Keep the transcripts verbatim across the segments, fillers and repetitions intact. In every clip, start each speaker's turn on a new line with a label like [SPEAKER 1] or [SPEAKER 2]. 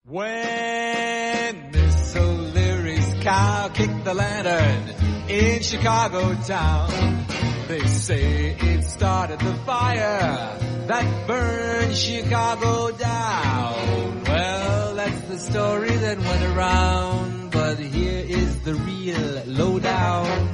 [SPEAKER 1] When Miss O'Leary's cow kicked the lantern in Chicago town, they say it started the fire that burned Chicago down. Well, that's the story that went around, but here is the real lowdown.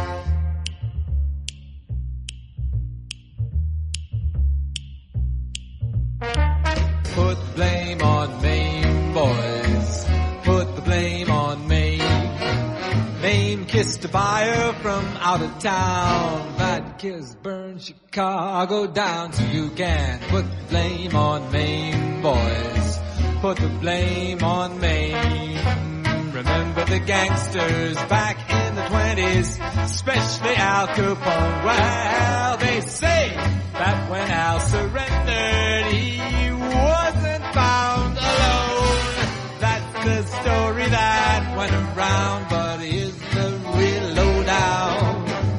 [SPEAKER 1] Put the blame on Maine, boys. Put the blame on Maine. Maine kissed a fire from out of town. That kiss burned Chicago down. So you can put the blame on Maine, boys. Put the blame on Maine. Remember the gangsters back in the twenties, especially Al Capone. Well, they say that when Al surrendered, he wasn't found alone. That's the story that went around, but here's the real lowdown.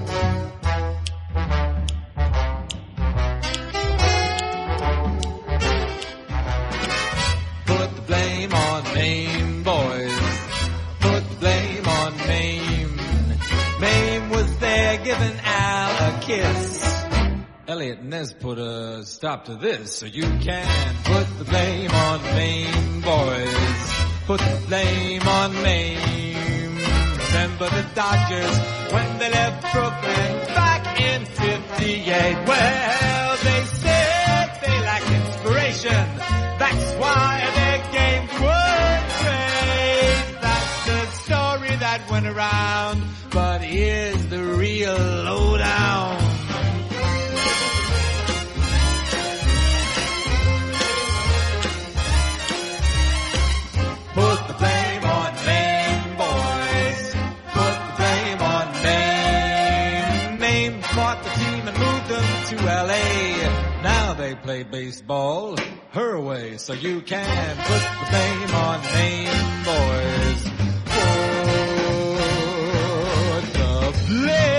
[SPEAKER 1] Put the blame on Maine, boys. Put the blame on Maine. Maine was there giving Al a kiss. Elliot Ness put a stop to this, so you can put the blame on Maine, boys. Put the blame on Maine. Remember the Dodgers when they left Brooklyn back in fifty-eight. Well, they said they lacked inspiration. That's why their games weren't great. That's the story that went around, but here's the real lowdown. Put the blame on Maine, boys. Put the blame on Maine. Maine bought the team and moved them to L A. Now they play baseball her way, so you can put the blame on Maine, boys. Put the blame